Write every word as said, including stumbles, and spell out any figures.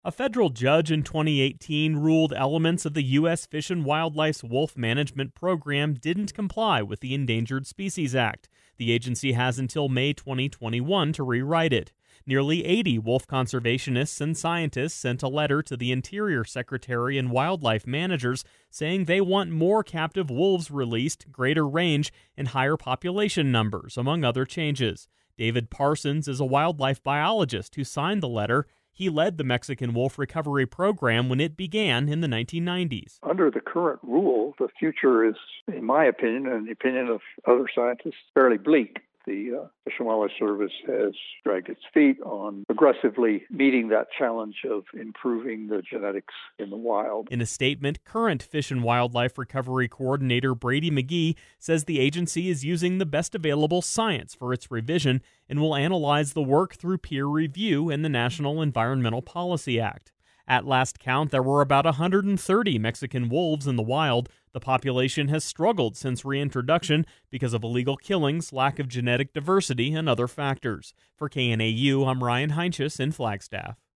A federal judge in twenty eighteen ruled elements of the U S Fish and Wildlife's wolf management program didn't comply with the Endangered Species Act. The agency has until May twenty twenty-one to rewrite it. Nearly eighty wolf conservationists and scientists sent a letter to the Interior Secretary and wildlife managers saying they want more captive wolves released, greater range, and higher population numbers, among other changes. David Parsons is a wildlife biologist who signed the letter. He led the Mexican wolf recovery program when it began in the nineteen nineties. Under the current rule, the future is, in my opinion, and the opinion of other scientists, fairly bleak. The uh, Fish and Wildlife Service has dragged its feet on aggressively meeting that challenge of improving the genetics in the wild. In a statement, current Fish and Wildlife Recovery Coordinator Brady McGee says the agency is using the best available science for its revision and will analyze the work through peer review and the National Environmental Policy Act. At last count, there were about one hundred thirty Mexican wolves in the wild. The population has struggled since reintroduction because of illegal killings, lack of genetic diversity, and other factors. For K N A U, I'm Ryan Heinsius in Flagstaff.